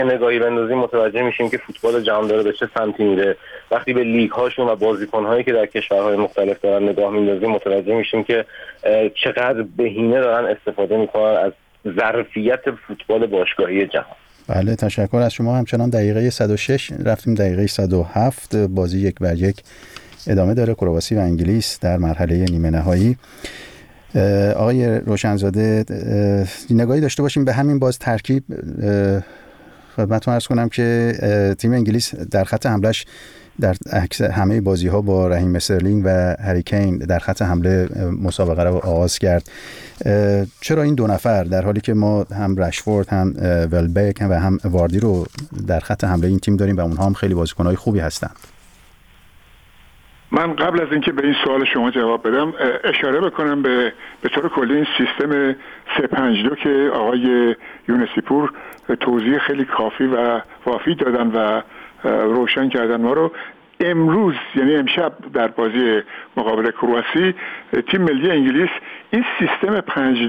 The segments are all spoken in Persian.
نگاهی بندازیم متوجه میشیم که فوتبال جهان داره به چه سمتی میره. وقتی به لیگ هاشون و بازیکن هایی که در کشورهای مختلف دارن نگاه میندازیم متوجه میشیم که چقدر بهینه دارن استفاده میکنن از ظرفیت فوتبال باشگاهی جهان. بله تشکر از شما. همچنان دقیقه 106 رفتیم دقیقه 107 بازی 1-1 ادامه داره، کرواسی و انگلیس در مرحله نیمه نهایی. آقای روشنزاده نگاهی داشته باشیم به همین باز ترکیب. خدمتتون عرض کنم که تیم انگلیس در خط حملهش در همه بازی‌ها با رحیم استرلینگ و هری کین در خط حمله مسابقه را آغاز کرد. چرا این دو نفر در حالی که ما هم رشفورد هم ولبک و هم واردی رو در خط حمله این تیم داریم و اونها هم خیلی بازیکن‌های خوبی هستند؟ من قبل از اینکه به این سوال شما جواب بدم اشاره بکنم به طور کلی این سیستم 352 که آقای یونسی پور توضیح خیلی کافی و وافی دادن و روشن کردن ما رو. امروز یعنی امشب در بازی مقابل کرواسی تیم ملی انگلیس این سیستم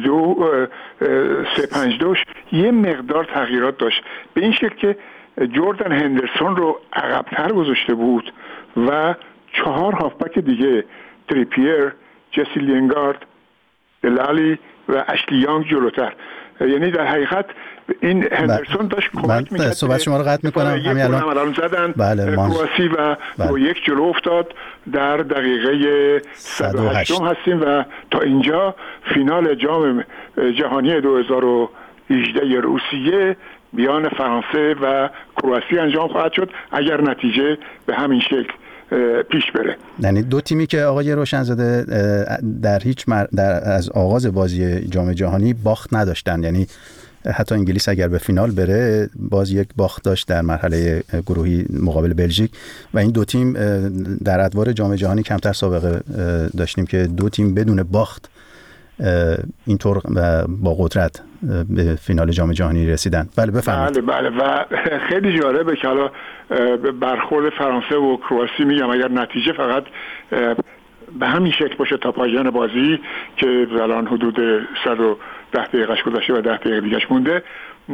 352 یه مقدار تغییرات داشت، به این شکل که جردن هندرسون رو عقب‌تر گذاشته بود و 4 هافبک دیگه تریپیر، جسی لینگارد، دلالی و اشلی یانگ جلوتر. یعنی در حقیقت این هندرسون داشت کمک می‌کرد. صحبت شما رو قطع می‌کنم. همین الان زدن کرواسی و 2-1 جلو افتاد. در دقیقه 108 هستیم و تا اینجا فینال جام جهانی 2018 روسیه میان فرانسه و کرواسی انجام خواهد شد اگر نتیجه به همین شکل پیش بره. یعنی دو تیمی که آقای روشنزاده در از آغاز بازی جام جهانی باخت نداشتن، یعنی حتی انگلیس اگر به فینال بره باز یک باخت داشت در مرحله گروهی مقابل بلژیک و این دو تیم در ادوار جام جهانی کمتر سابقه داشتیم که دو تیم بدون باخت اینطور با قدرت به فینال جام جهانی رسیدن. بله بفرمایید. بله و خیلی جالبه که حالا برخورد فرانسه و کرواسی میگم اگر نتیجه فقط به همین شکل باشه تا پایان بازی که الان حدود 110 دقیقه‌اش گذشته و 10 دقیقه دیگه‌اش مونده،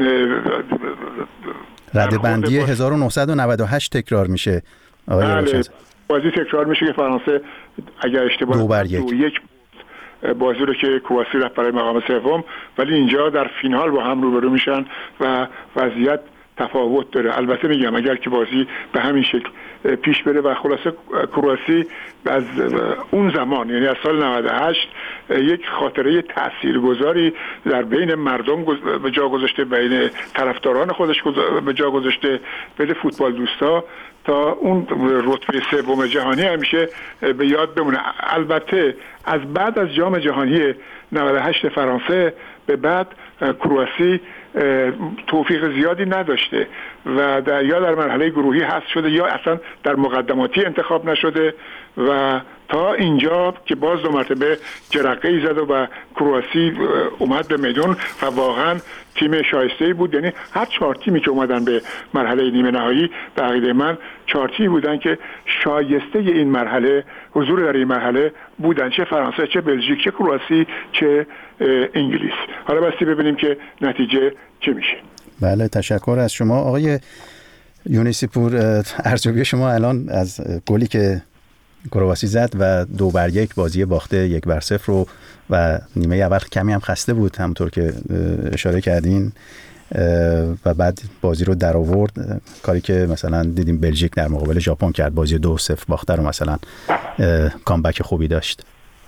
ردبندی 1998 تکرار میشه. بله بازی تکرار میشه که فرانسه اگر اشتباه 2-1 بازی رو که کرواسی رفت برای مقام سوم، ولی اینجا در فینال با هم روبرو میشن و وضعیت تفاوت داره. البته میگم اگر که بازی به همین شکل پیش بره و خلاصه کرواسی از اون زمان یعنی از سال 98 یک خاطره تاثیرگذاری در بین مردم به جا گذاشته، بین طرفداران خودش به جا گذاشته، بین فوتبال دوستا تا اون رتبه سوم جهانی همیشه به یاد بمونه. البته از بعد از جام جهانی 98 فرانسه به بعد کرواسی توفیق زیادی نداشته و یا در مرحله گروهی حذف شده یا اصلا در مقدماتی انتخاب نشده و تا اینجا که باز 2 مرتبه جرقه‌ای زد و کرواسی اومد به میدان و واقعا تیم شایسته‌ای بود. یعنی هر 4 تیمی که اومدن به مرحله نیمه نهایی به عقیده من 4 تیمی بودن که شایسته این مرحله حضور در این مرحله بودن، چه فرانسه، چه بلژیک، چه کرواسی، چه انگلیس. حالا باستی ببینیم که نتیجه چه میشه. بله تشکر از شما آقای یونسی پور. ارزیابی شما الان از گلی که کرواسی زد و 2-1 بازی باخته 1-0 رو و نیمه اول کمی هم خسته بود همونطور که اشاره کردین و بعد بازی رو در آورد، کاری که مثلا دیدیم بلژیک در مقابل ژاپن کرد، بازی 2-0 باخته رو مثلا کامبک خوبی داشت.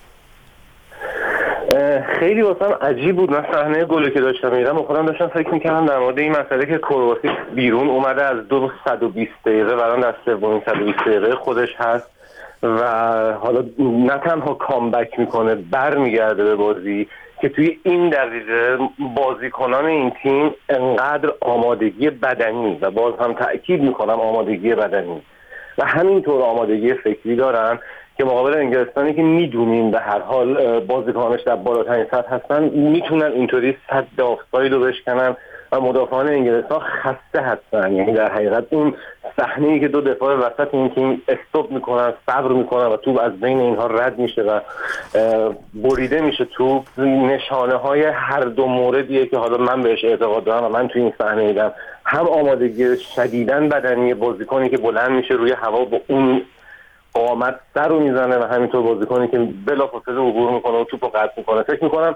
خیلی واسم عجیب بود. من صحنه گلی که داشتم می‌دیدم و خودم داشتم فکر می‌کردم در مورد این مسئله که کرواسی بیرون اومده از 220 دقیقه و الان در سومین 120 دقیقه خودش هست و حالا نه تنها کامبک میکنه برمیگرده به بازی که توی این دقیقه بازیکنان این تیم انقدر آمادگی بدنی و باز هم تأکید میکنم آمادگی بدنی و همینطور آمادگی فکری دارن که مقابل انگلستانی که میدونیم به هر حال بازیکنانش در بالاترین سطح هستن میتونن اینطوری سد آفساید رو بشکنن و مدافعان انگلستان خسته هستن. یعنی در حقیقت اون صحنه‌ای که 2 دفاع وسط این تیم استاپ میکنن، صبر میکنن و توپ از بین اینها رد میشه و بریده میشه توپ، نشانه های هر دو موردیه که حالا من بهش اعتقاد دارم و من توی این صحنه دیدم هم آمادگی شدیداً بدنی بازیکنی که بلند میشه روی هوا با اون قامت سر رو میزنه و همینطور بازیکنی که بلافاصله عبور میکنه و توپو قطع میکنه. فکر میکنم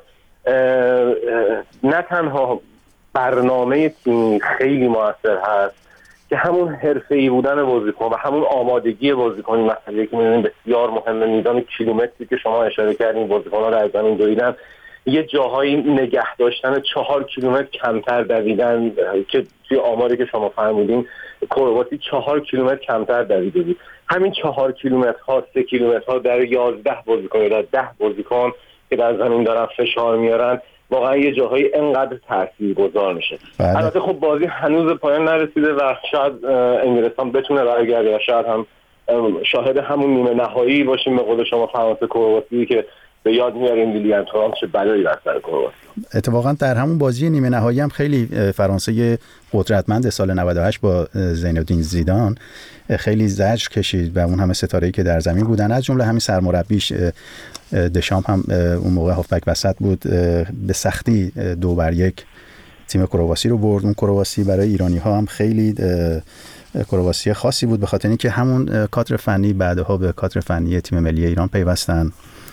نه تنها برنامه تیمی خیلی موثر هست که همون حرفه‌ای بودن بازیکن و همون آمادگی بازیکن مسئله که می‌بینیم بسیار مهمه. میزان کیلومتری که شما اشاره کردین بازیکن‌ها در زمین دویدن، یه جاهایی نگه داشتن 4 کیلومتر کمتر دویدن که توی آماری که شما فرمودین کرواسی 4 کیلومتر کمتر دویده بود. همین 4 کیلومترها 3 کیلومترها در 11 بازیکن یا 10 بازیکن که در زمین دارن فشار میارن واقعا یه جاهایی انقدر تاثیرگذار میشه. البته خب بازی هنوز پایان نرسیده و شاید انگلستان بتونه برگرده و شاید هم شاهد همون نیمه نهایی باشیم به قول شما فرانسه کرواسی که به یاد میاریم ویلیام تورام چه بلایی بر سر کرواسی. اتفاقا در همون بازی نیمه نهایی هم خیلی فرانسه قدرتمند سال 98 با زین الدین زیدان خیلی زجر کشید و اون همه ستاره‌ای که در زمین بودن، از جمله همین سرمربیش دشامپ هم اون موقع هافبک وسط بود، به سختی 2-1 تیم کرواسی رو برد. اون کرواسی برای ایرانی‌ها هم خیلی کرواسی خاصی بود به خاطر اینکه همون کادر فنی بعدها به کادر فنی تیم ملی ایران پیوستن.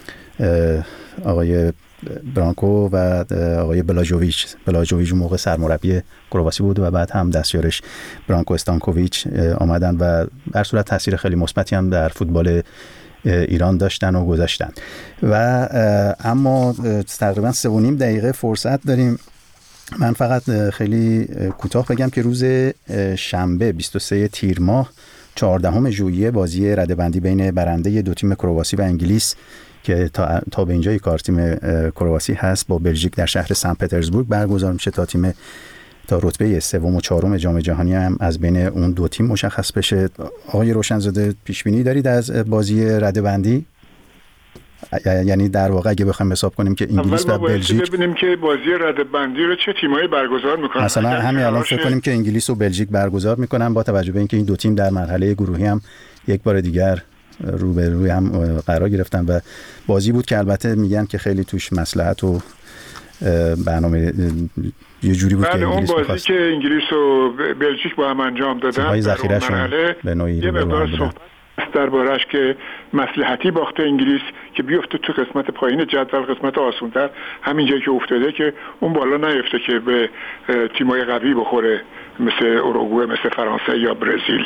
آقای برانکو و آقای بلاژوویچ اون موقع سرمربی کرواسی بود و بعد هم دستیارش برانکو استانکوویچ آمدن و در صورت تاثیر خیلی مثبتی هم در فوتبال ایران داشتن و گذاشتن. و اما تقریبا 3.5 دقیقه فرصت داریم. من فقط خیلی کوتاه بگم که روز شنبه 23 تیر ماه 14 ژوئیه بازی رده‌بندی بین برنده دو تیم کرواسی و انگلیس که تا به اینجای کار تیم کرواسی هست با بلژیک در شهر سن پترزبورگ برگزار میشه تا رتبه سوم و چهارم جام جهانی هم از بین اون دو تیم مشخص بشه. آقای روشنزاده پیش بینی دارید از بازی رده‌بندی؟ یعنی در واقع اگه بخوایم حساب کنیم که انگلیس و بلژیک، ببینیم که بازی رده‌بندی رو چه تیمایی برگزار میکنن. مثلا همین الان فکر کنیم که انگلیس و بلژیک برگزار میکنن با توجه به اینکه این دو تیم در مرحله گروهی هم یک بار دیگر روبروی هم قرار گرفتن و بازی بود که البته میگن که خیلی توش مصلحت و برنامه یه جوری بود که انگلیس اون بازی که انگلیس و بلژیک با هم انجام دادن به نوعی یه مقدار صحبت دربارش که مصلحتی باخته انگلیس که بیفته تو قسمت پایین جدول، قسمت آسان‌تر، همین جایی که افتاده که اون بالا نیفته که به تیمای قوی بخوره مثل اوروگوئه، مثل فرانسه یا برزیل.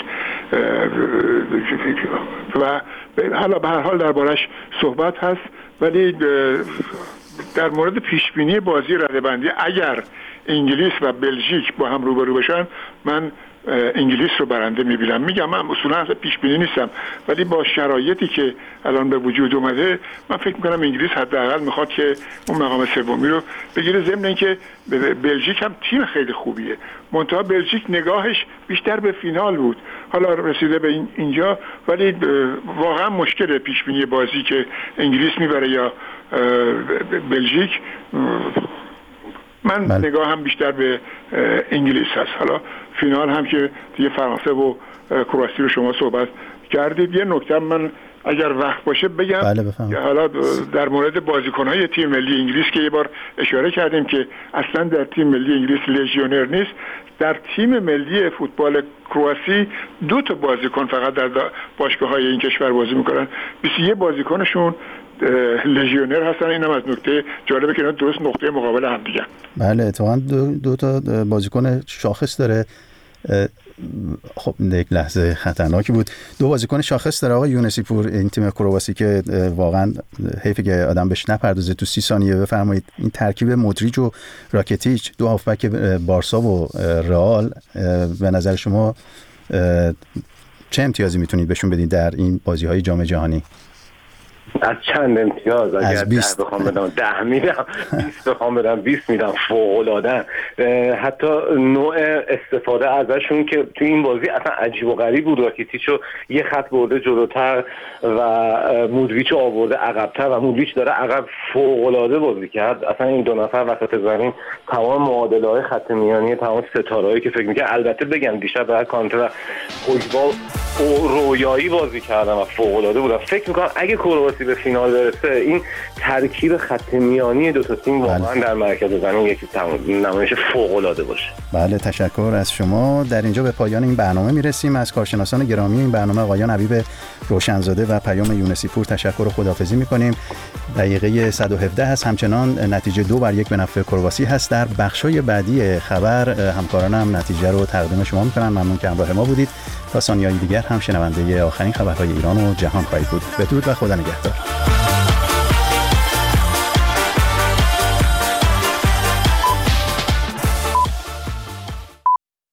و حالا به هر حال دربارش صحبت هست، ولی در مورد پیشبینی بازی رده‌بندی اگر انگلیس و بلژیک با هم روبرو بشن من انگلیس رو برنده میبینم. میگم من اصولا اصلا پیش بینی نیستم، ولی با شرایطی که الان به وجود اومده من فکر میکنم انگلیس حداقل میخواد که اون مقام سومی رو بگیره. ضمن اینکه بلژیک هم تیم خیلی خوبیه، منتها بلژیک نگاهش بیشتر به فینال بود، حالا رسیده به اینجا، ولی واقعا مشکل پیش بینی بازی که انگلیس میبره یا بلژیک. من نگاه هم بیشتر به انگلیس هست. حالا فینال هم که دیگه فرانسه و کرواسی رو شما صحبت کردید، یه نکته من اگر وقت باشه بگم. بله حالا در مورد بازیکن‌های تیم ملی انگلیس که یه بار اشاره کردیم که اصلا در تیم ملی انگلیس لژیونر نیست، در تیم ملی فوتبال کرواسی 2 تا بازیکن فقط در باشگاه‌های این کشور بازی می‌کنن، 21 بازیکنشون لژیونر هستن. اینم از نکته جالبه که اینا درست نقطه مقابل هم دیگه. بله اتفاقا 2 تا بازیکن شاخص داره. خب یک لحظه خطرناکی بود. 2 بازیکن شاخص داره آقای یونسی پور این تیم کرواسی که واقعا حیفه که آدم بهش نپردازه. تو 30 ثانیه بفرمایید این ترکیب مودریچ و راکیتیچ، 2 هافبک بارسا و رئال، به نظر شما چه امتیازی میتونید بهشون بدید در این بازی‌های جام جهانی؟ از چند امتیاز؟ اگر 10 بخوام بدم 10 میدم، 20 بخوام بدم 20 میدم. فوق‌العاده. حتی نوع استفاده ازشون که تو این بازی اصلا عجیب و غریب بود. راکیتیچو یه خط برده جلوتر و مودریچو آورده عقب‌تر و مودریچ داره عقب. فوق‌العاده بازی کرد. اصلا این 2 نفر وسط زمین تمام معادله‌های خط میانی، تمام ستاره‌ای که فکر می‌کنم. البته بگم دیشب در کانتر پوگبا رویایی بازی کردن و فوق‌العاده بودن. فکر می‌کنم اگه کرواسی به فینال برسه این ترکیب خط میانی دو تا تیم واقعا در مرکز زمین یک نمایش فوق‌العاده باشه. بله تشکر از شما. در اینجا به پایان این برنامه میرسیم. از کارشناسان گرامی این برنامه آقایان حبیب روشنزاده و پیام یونسی پور تشکر و خداحافظی می‌کنیم. دقیقه 117 هست، همچنان نتیجه 2-1 به نفع کرواسی هست. در بخشای بعدی خبر همکارانم نتیجه رو تقدیم شما می‌کنن. ممنون که همراه ما بودید. تا ثانیه‌های دیگر هم شنونده آخرین خبرهای ایران و جهان خواهید بود. بدرود و خدا نگهدار.